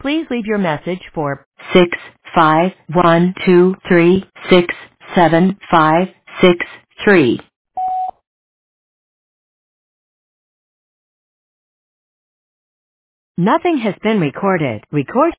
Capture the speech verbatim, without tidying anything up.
Please leave your message for six five one two three six seven five six three. Nothing has been recorded. Record